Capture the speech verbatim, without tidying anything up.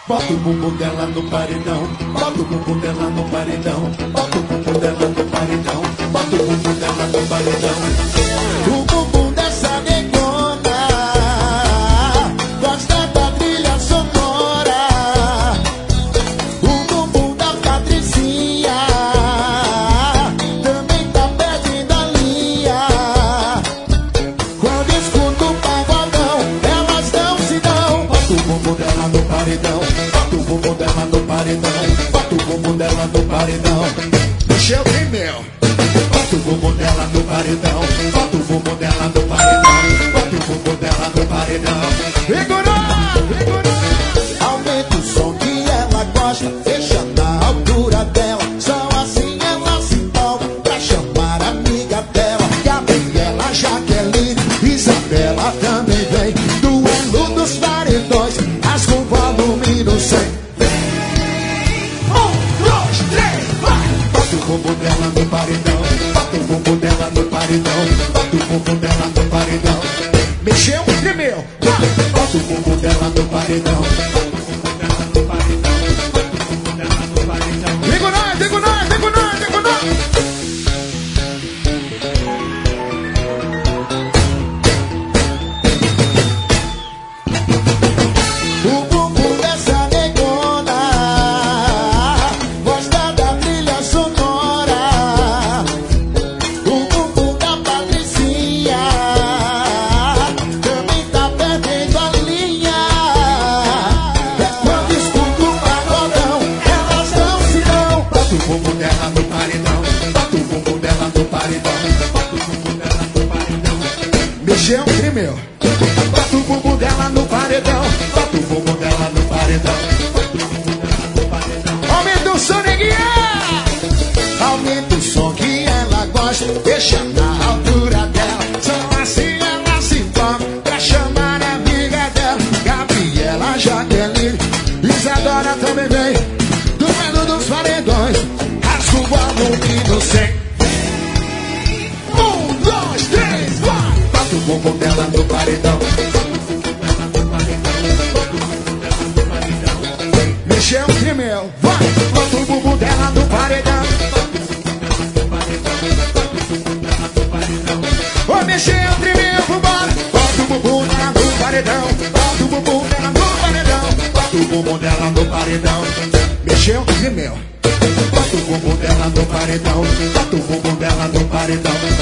Bota o bumbum dela no paredão, bota o bumbum dela no paredão, bota o bumbum dela no paredão, bota o bumbum dela no paredão. O bumbum dessa negona gosta da trilha sonora. O bumbum da Patricinha também tá perdendo a linha. Quando escuta o pagodão, elas não se dão. Bota o bumbum dela no paredão, bota o bumbum dela no paredão, bota o bumbum dela no paredão. Michel Tremel. Bota o bumbum dela no paredão, bota o bumbum dela no paredão, bota o bumbum dela no paredão. Vigorou, vigorou. Aumenta o som que ela gosta, deixa na altura dela. Só assim ela se empolga pra chamar a amiga dela. Gabriela, Jaqueline, Isabela também vem. Duelo dos paredões, as com volume no cem. Um, dois, três, vai! Bota o bumbum dela no paredão, bota o bumbum dela no paredão, bota o bumbum dela no paredão. Mexeu, tremeu, vai! Bota o bumbum dela no paredão, bota o bumbum dela no paredão, bota o bumbum dela no paredão. Digo nós, digo nós, digo nós, digo nós. O bumbum dessa negona gosta da trilha sonora. O bumbum da Patricinha também tá perdendo a linha. Quando escuta o pagodão, elas não se dão. Bota o bumbum dela no paredão, bota o bumbum dela no paredão, bota o bumbum dela no paredão. Mexeu, tremeu. Bota o bumbum dela no paredão, bota o bumbum dela no paredão, bota o bumbum dela no paredão. Aumenta o som, neguinha! Aumenta o som que ela gosta, deixa na altura dela. Só assim ela se toca pra chamar a amiga dela. Gabriela, Jaqueline, Isadora também vem. Duelo dos paredões, rasga o volume no cem. Um, dois, três, vai! Bota o bumbum dela no paredão, mexeu, tremeu, vai! Bota o bumbum dela no paredão. Ô, mexeu, tremeu, vambora! Bota o bumbum dela no paredão, bota o bumbum dela no paredão, bota o bumbum dela no paredão. Mexeu, tremeu, bota o bumbum dela no paredão, bota o bumbum dela no paredão.